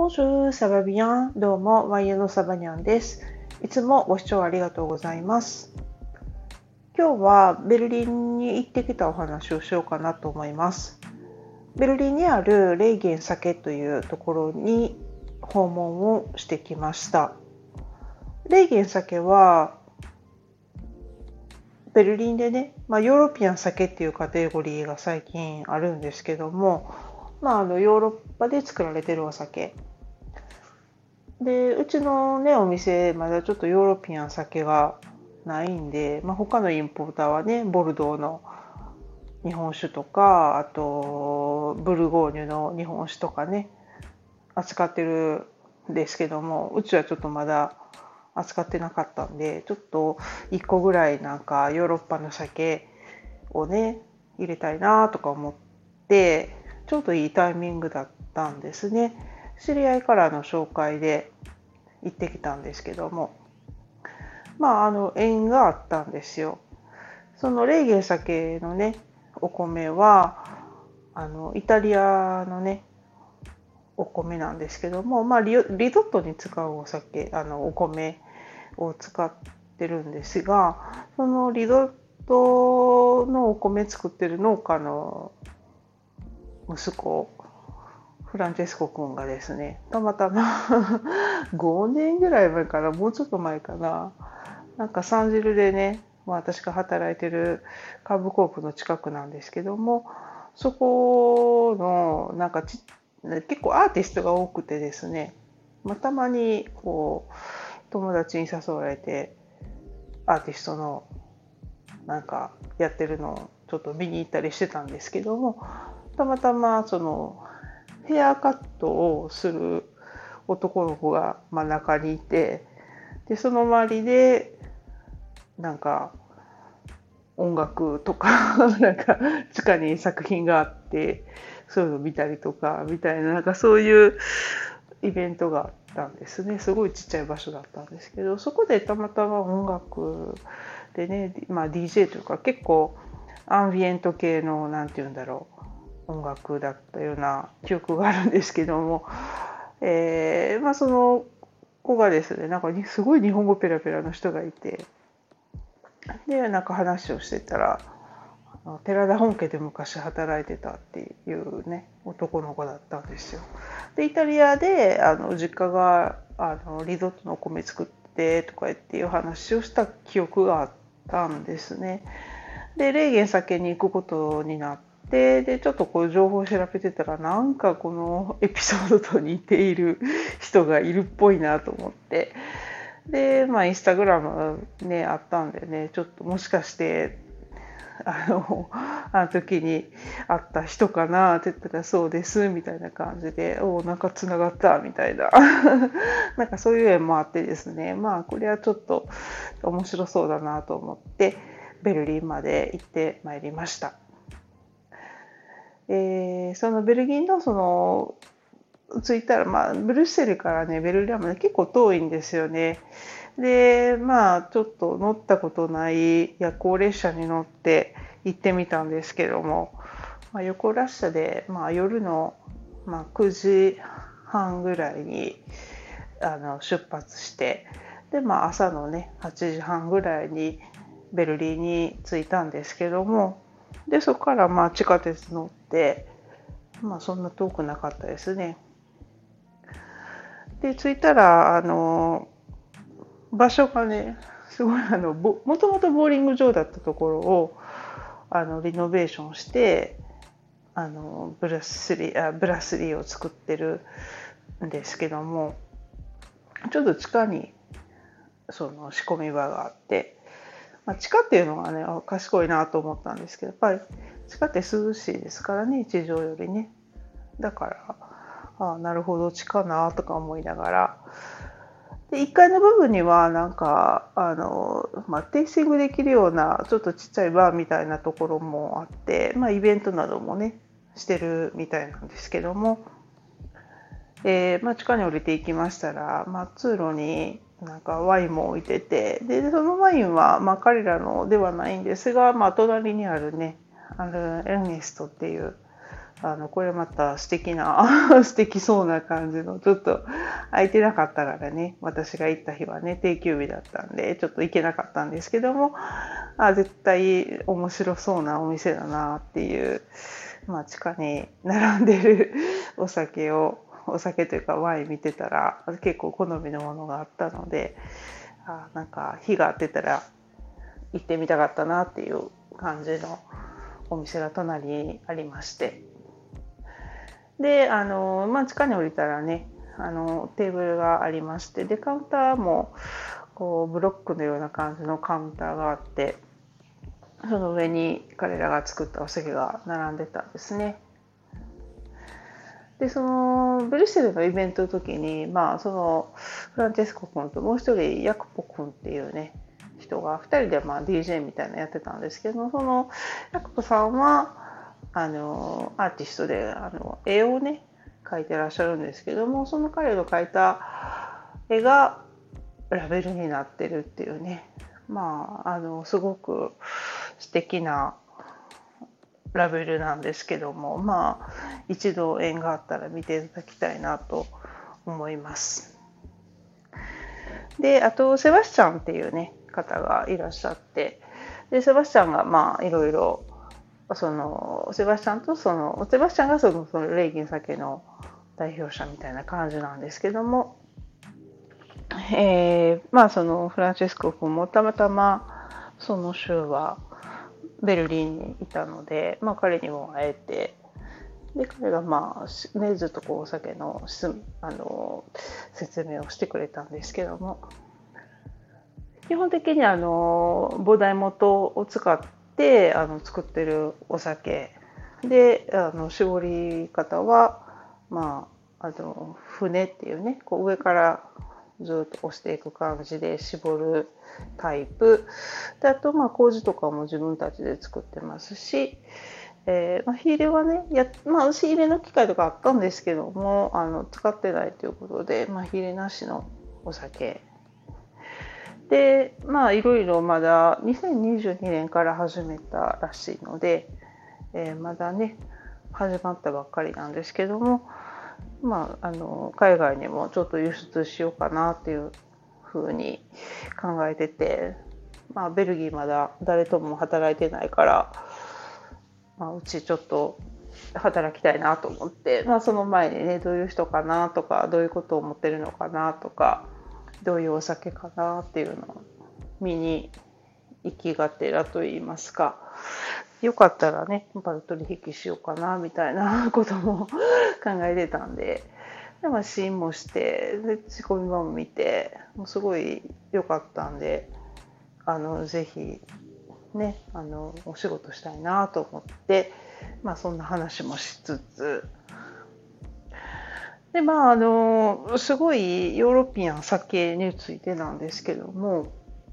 ボンジュール、サバビアン。どうも、ワイヤのサバニャンです。いつもご視聴ありがとうございます。今日はベルリンに行ってきたお話をしようかなと思います。ベルリンにあるレーゲン酒というところに訪問をしてきました。レーゲン酒はベルリンでね、ヨーロピアン酒っていうカテゴリーが最近あるんですけども、ヨーロッパで作られてるお酒で、うちのねお店まだちょっとヨーロピアン酒がないんで、他のインポーターはねボルドーの日本酒とか、あとブルゴーニュの日本酒とかね扱ってるんですけども、うちはちょっとまだ扱ってなかったんで、ちょっと1個ぐらいなんかヨーロッパの酒をね入れたいなとか思って、ちょうどいいタイミングだったんですね。知り合いからの紹介で行ってきたんですけども、縁があったんですよ。そのレーゲン酒のねお米はイタリアのねお米なんですけども、リゾットに使うお酒お米を使ってるんですが、そのリゾットのお米作ってる農家の息子フランチェスコ君がですね、たまたま5年ぐらい前かな、もうちょっと前かな、なんかサンジルでね、私が働いてるカーブコープの近くなんですけども、そこのなんか結構アーティストが多くてですね、たまにこう友達に誘われてアーティストのなんかやってるのをちょっと見に行ったりしてたんですけども、たまたまそのヘアカットをする男の子が真ん中にいて、でその周りでなんか音楽とかなんか地下に作品があって、そういうのを見たりとかみたいな、なんかそういうイベントがあったんですね。すごいちっちゃい場所だったんですけど、そこでたまたま音楽でね、DJ というか結構アンビエント系のなんていうんだろう、音楽だったような記憶があるんですけども、その子がですね、なんかすごい日本語ペラペラの人がいて、でなんか話をしてたら、寺田本家で昔働いてたっていうね男の子だったんですよ。でイタリアで実家がリゾットのお米作ってとかっていう話をした記憶があったんですね。でレーゲン酒に行くことになって、でちょっとこう情報を調べてたら、なんかこのエピソードと似ている人がいるっぽいなと思って、でインスタグラムねあったんでね、ちょっともしかしてあの時に会った人かなって言ったら、そうですみたいな感じで、なんかつながったみたいななんかそういう縁もあってですね、これはちょっと面白そうだなと思ってベルリンまで行ってまいりました。そのベルギーのその着いたら、ブリュッセルからねベルリンまで結構遠いんですよね。でちょっと乗ったことない夜行列車に乗って行ってみたんですけども、夜行列車で、夜の、9時半ぐらいに出発して、で、朝のね8時半ぐらいにベルリンに着いたんですけども、でそこから地下鉄乗って、そんな遠くなかったですね。で着いたら場所がねすごいもともとボーリング場だったところをリノベーションしてブラスリーを作ってるんですけども、ちょっと地下にその仕込み場があって、地下っていうのはね賢いなと思ったんですけど、やっぱり地下って涼しいですからね、地上よりね。だからなるほど地下なとか思いながら、で1階の部分にはなんかテイスティングできるようなちょっとちっちゃいバーみたいなところもあって、イベントなどもねしてるみたいなんですけども、地下に降りていきましたら、通路になんかワインも置いてて、でそのワインは彼らのではないんですが、隣にあるねエルネストっていうこれまた素敵な素敵そうな感じの、ちょっと空いてなかったからね、私が行った日はね定休日だったんでちょっと行けなかったんですけども、絶対面白そうなお店だなっていう、地下に並んでるお酒というかワイン見てたら結構好みのものがあったので、なんか日が当てたら行ってみたかったなっていう感じのお店が隣にありまして、で地下に降りたらねテーブルがありまして、でカウンターもこうブロックのような感じのカウンターがあって、その上に彼らが作ったお酒が並んでたんですね。でそのブリュッセルのイベントの時に、そのフランチェスコ君ともう一人ヤクポ君っていうね人が2人でDJ みたいなのやってたんですけど、そのヤクポさんはアーティストで絵をね描いてらっしゃるんですけども、その彼の描いた絵がラベルになってるっていうね、すごく素敵なラベルなんですけども、一度縁があったら見ていただきたいなと思います。であとセバスチャンっていうね方がいらっしゃって、でセバスチャンがいろいろセバスチャンがそのレイギン酒の代表者みたいな感じなんですけども、そのフランチェスコ君もたまたまその週はベルリンにいたので、彼にも会えて、で彼がずっとお酒の説明をしてくれたんですけども、基本的に菩提元を使って作ってるお酒で、絞り方は船っていうね上からずっと押していく感じで絞るタイプで、あと麹とかも自分たちで作ってますし、火入れはね私火入れの機械とかあったんですけども使ってないということで、火入れなしのお酒で、いろいろまだ2022年から始めたらしいので、まだね始まったばっかりなんですけども、海外にもちょっと輸出しようかなっていうふうに考えてて、ベルギーまだ誰とも働いてないから、うちちょっと働きたいなと思って、その前にねどういう人かなとか、どういうことを思ってるのかなとか、どういうお酒かなっていうのを見に行きがてらと言いますか、よかったらね取引しようかなみたいなことも考えてたんで、試飲もしてで仕込み場も見て、もうすごい良かったんで、ぜひねお仕事したいなと思って、そんな話もしつつで、すごいヨーロピアン酒についてなんですけども、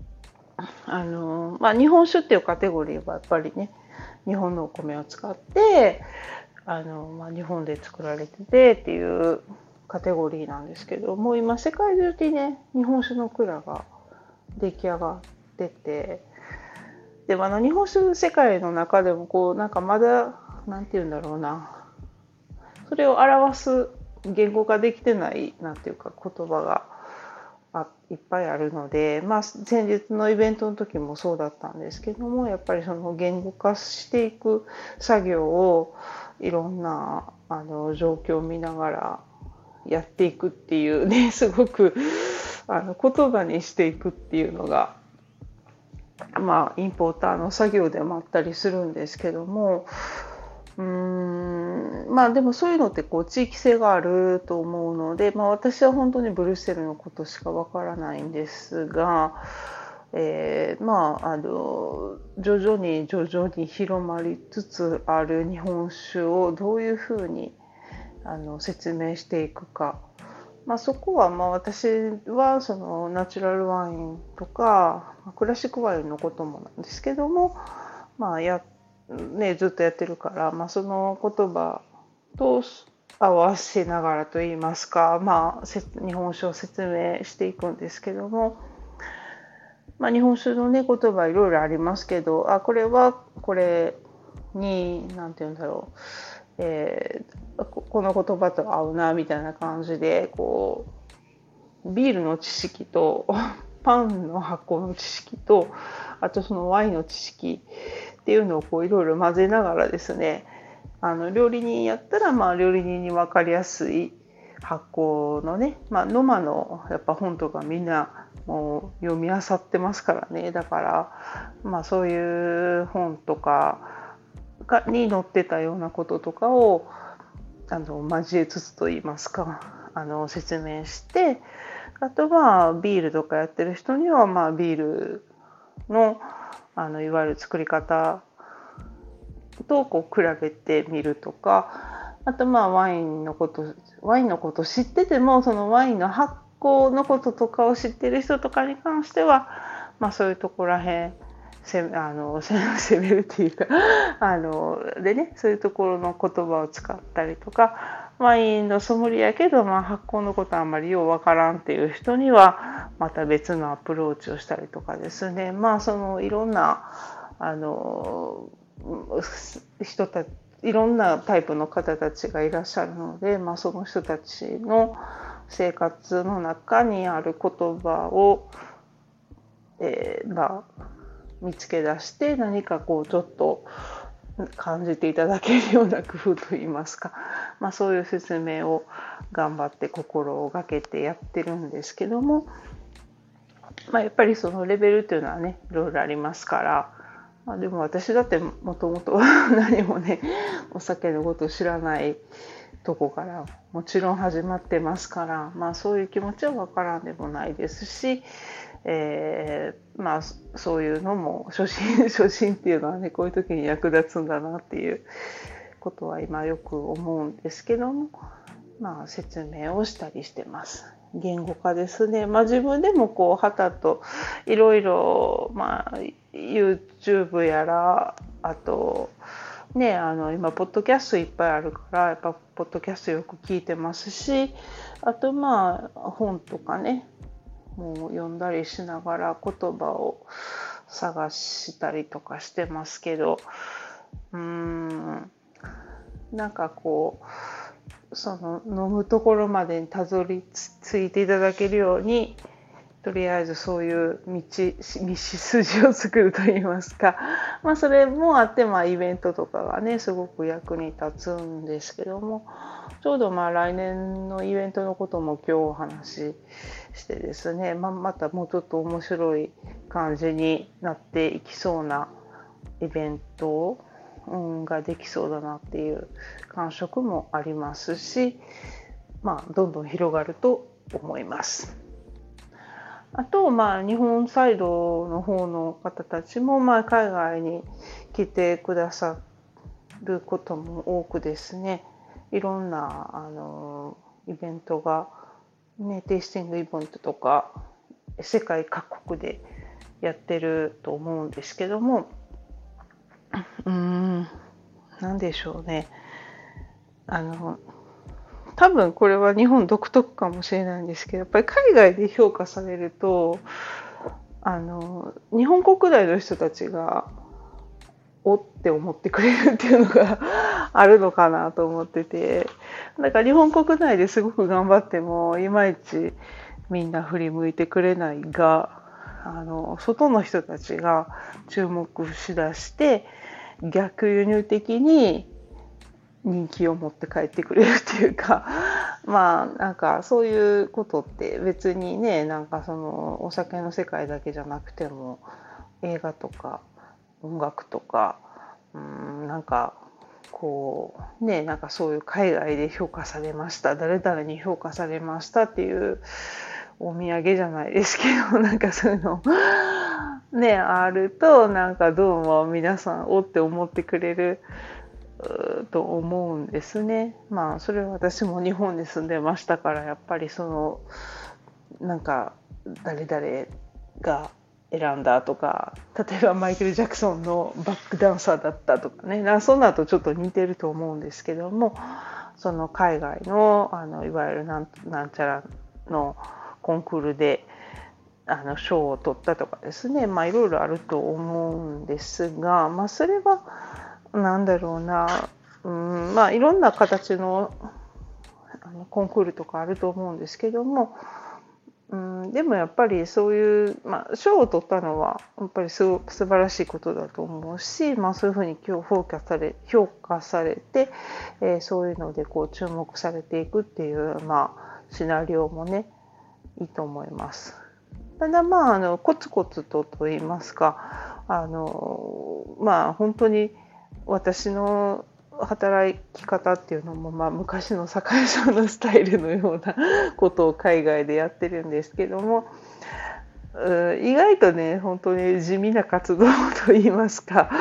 日本酒っていうカテゴリーはやっぱりね日本のお米を使って日本で作られててっていうカテゴリーなんですけども、今世界中にね日本酒の蔵が出来上がってて、で日本酒世界の中でもなんかまだなんて言うんだろうな、それを表す言語化できてないなんていうか言葉がいっぱいあるので、先日のイベントの時もそうだったんですけども、やっぱりその言語化していく作業をいろんな状況を見ながらやっていくっていうね、すごく言葉にしていくっていうのがインポーターの作業でもあったりするんですけども、でもそういうのって地域性があると思うので、私は本当にブリュッセルのことしかわからないんですが、徐々に広まりつつある日本酒をどういうふうに説明していくか、そこは私はそのナチュラルワインとかクラシックワインのこともなんですけども、ずっとやってるから、その言葉と合わせながらといいますか、日本酒を説明していくんですけども、日本酒のね言葉いろいろありますけど、これはこれに何て言うんだろこの言葉と合うなみたいな感じでこうビールの知識とパンの発酵の知識とあとそのワインの知識っていうのをこういろいろ混ぜながらですね、料理人やったら料理人に分かりやすい発酵のね、ノマのやっぱ本とかみんなもう読み漁ってますからね。だからそういう本とかに載ってたようなこととかを交えつつといいますか説明して、あとビールとかやってる人にはビールのいわゆる作り方とこう比べてみるとか、あとワインのこと知っててもそのワインの発酵のこととかを知ってる人とかに関してはそういうところらへん攻めるっていうかでね、そういうところの言葉を使ったりとか、ワインのソムリエやけど発酵のことあんまりようわからんっていう人にはまた別のアプローチをしたりとかですね、そのいろんないろんなタイプの方たちがいらっしゃるので、その人たちの生活の中にある言葉を、見つけ出して何かこうちょっと感じていただけるような工夫といいますか、そういう説明を頑張って心がけてやってるんですけども、やっぱりそのレベルっていうのはねいろいろありますから、でも私だってもともと何もねお酒のことを知らないとこからもちろん始まってますから、そういう気持ちはわからんでもないですし、そういうのも初心っていうのはねこういう時に役立つんだなっていうことは今よく思うんですけども、説明をしたりしてます。言語化ですね。自分でもこうはたといろいろYouTube やらあとね今ポッドキャストいっぱいあるからやっぱポッドキャストよく聞いてますし、あと本とかねもう読んだりしながら言葉を探したりとかしてますけど、なんかこうその飲むところまでにたどり着いていただけるようにとりあえずそういう道筋を作るといいますか、それもあってイベントとかがねすごく役に立つんですけども、ちょうど来年のイベントのことも今日お話ししてですね、またもうちょっと面白い感じになっていきそうなイベントができそうだなっていう感触もありますし、どんどん広がると思います。あと日本サイドの方の方たちも海外に来てくださることも多くですね、いろんなイベントがテイスティングイベントとか世界各国でやってると思うんですけども、なんでしょうね、多分これは日本独特かもしれないんですけど、やっぱり海外で評価されると日本国内の人たちがおって思ってくれるっていうのがあるのかなと思ってて、だから日本国内ですごく頑張ってもいまいちみんな振り向いてくれないが、外の人たちが注目しだして逆輸入的に人気を持って帰ってくれるっていうか、なんかそういうことって別にね、なんかそのお酒の世界だけじゃなくても映画とか音楽とか、なんかこうね、なんかそういう海外で評価されました、誰々に評価されましたっていうお土産じゃないですけど、なんかそういうのねあると、なんかどうも皆さんおって思ってくれると思うんですね。それは私も日本に住んでましたから、やっぱりそのなんか誰々が選んだとか、例えばマイケル・ジャクソンのバックダンサーだったとかね、そんなとちょっと似てると思うんですけども、その海外のいわゆるなんちゃらのコンクールで賞を取ったとかですね、いろいろあると思うんですが、それはなんだろうな、 まあいろんな形のコンクールとかあると思うんですけども、でもやっぱりそういう、賞を取ったのはやっぱり素晴らしいことだと思うし、そういうふうに今日評価されて、そういうのでこう注目されていくっていう、シナリオもねいいと思います。ただコツコツと言いますか、本当に私の働き方っていうのも、昔の堺さんのスタイルのようなことを海外でやってるんですけども、意外とね本当に地味な活動といいますか、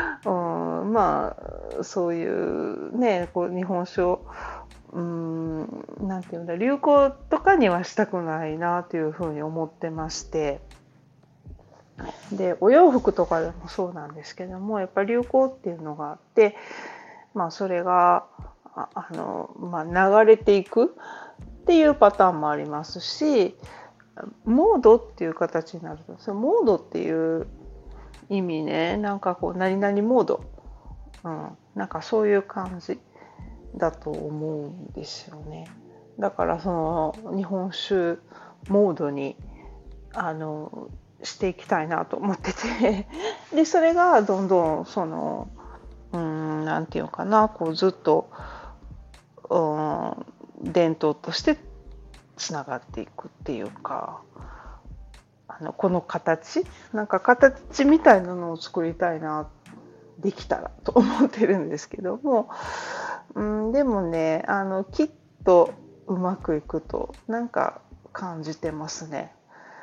そういうねこう日本酒をなんていうんだ、流行とかにはしたくないなというふうに思ってまして、でお洋服とかでもそうなんですけども、やっぱり流行っていうのがあって、それが流れていくっていうパターンもありますし、モードっていう形になると、そのモードっていう意味ね、なんかこう何々モード、なんかそういう感じだと思うんですよね。だからその日本酒モードにしていきたいなと思っててでそれがどんどんそのなんていうのかな、こうずっと伝統としてつながっていくっていうか、この形みたいなのを作りたいな、できたらと思ってるんですけども、でもねきっとうまくいくとなんか感じてますね。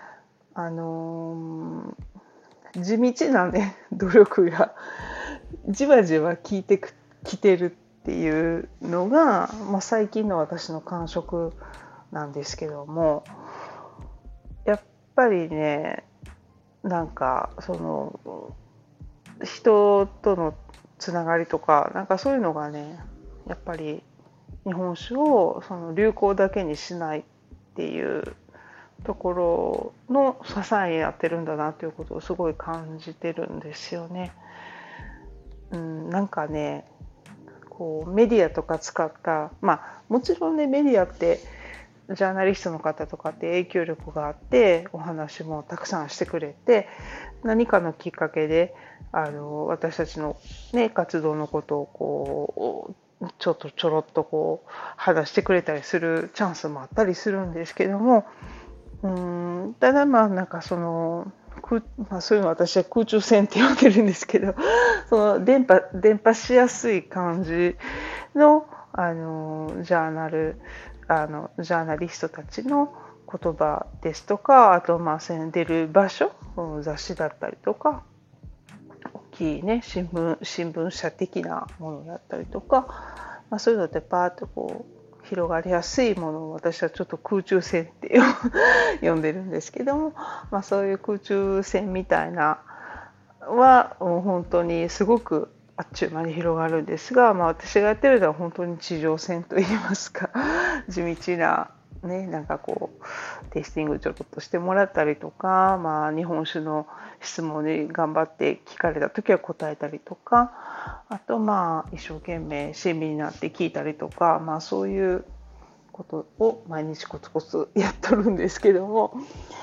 地道なね努力がじわじわ効いてきてるっていうのが、最近の私の感触なんですけども、やっぱりねなんかその人とのつながりとかなんかそういうのがね、やっぱり日本酒をその流行だけにしないっていうところの支えになってるんだなということをすごい感じてるんですよね。なんかねこうメディアとか使った、もちろんねメディアってジャーナリストの方とかって影響力があってお話もたくさんしてくれて、何かのきっかけで私たちの、活動のことをこうちょろっとこう話してくれたりするチャンスもあったりするんですけども、ただなんかそのそういうの私は空中戦って呼んでるんですけどその伝播しやすい感じのジャーナリストたちの言葉ですとか、あと出る場所、雑誌だったりとか大きいね新聞社的なものだったりとか、そういうのってパーッとこう広がりやすいものを私はちょっと空中戦って呼んでるんですけども、そういう空中戦みたいなは本当にすごくあっちゅう間に広がるんですが、私がやってるのは本当に地上戦といいますか地道ななんかこうテイスティングちょっとしてもらったりとか、日本酒の質問に頑張って聞かれた時は答えたりとか、あと一生懸命親身になって聞いたりとか、そういうことを毎日コツコツやっとるんですけども、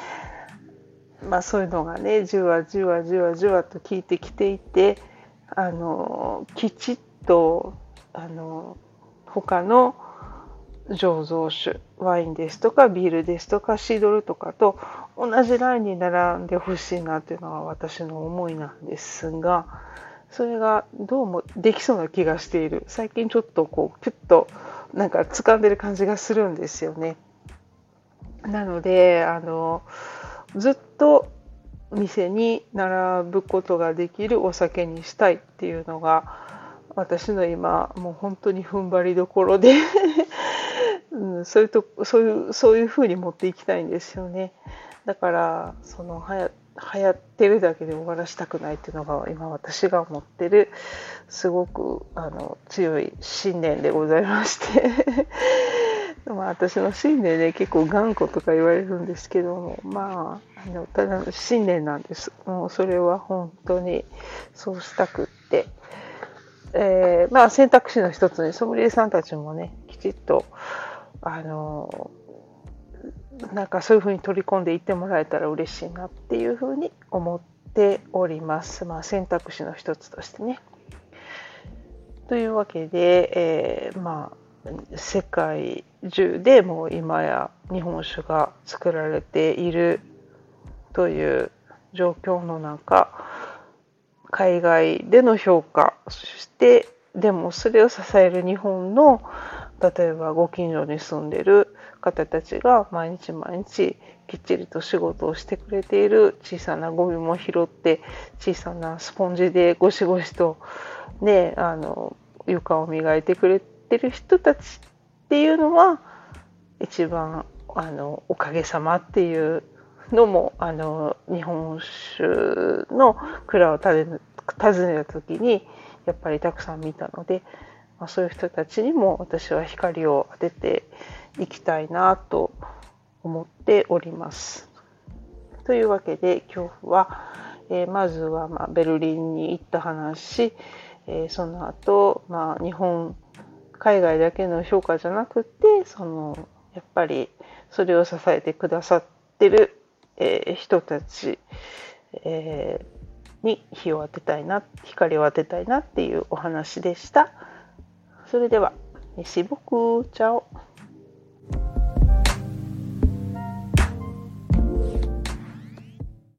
そういうのがねじわじわと効いてきていて、きちっと他の醸造酒ワインですとかビールですとかシードルとかと同じラインに並んでほしいなというのが私の思いなんですが、それがどうもできそうな気がしている。最近ちょっとこうピュッとなんか掴んでる感じがするんですよね。なのでずっと店に並ぶことができるお酒にしたいっていうのが私の今もう本当に踏ん張りどころでそういう風に持っていきたいんですよね。だからその流行ってるだけで終わらしたくないっていうのが今私が思ってるすごく強い信念でございまして私の信念ね結構頑固とか言われるんですけども、ただの信念なんです。もうそれは本当にそうしたくって、 選択肢の一つにソムリエさんたちもねきちっとなんかそういうふうに取り込んでいってもらえたら嬉しいなっていうふうに思っております。選択肢の一つとしてね。というわけで、世界中でもう今や日本酒が作られているという状況の中、海外での評価、そしてでもそれを支える日本の例えばご近所に住んでる方たちが毎日毎日きっちりと仕事をしてくれている、小さなゴミも拾って小さなスポンジでゴシゴシとね床を磨いてくれてる人たちっていうのは一番おかげさまっていうのも日本酒の蔵を訪ねた時にやっぱりたくさん見たので、そういう人たちにも私は光を当てていきたいなと思っております。というわけで今日は、まずはベルリンに行った話、その後、海外だけの評価じゃなくてやっぱりそれを支えてくださってる、人たち、に光を当てたいなっていうお話でした。それでは、merci beaucoup, ciao。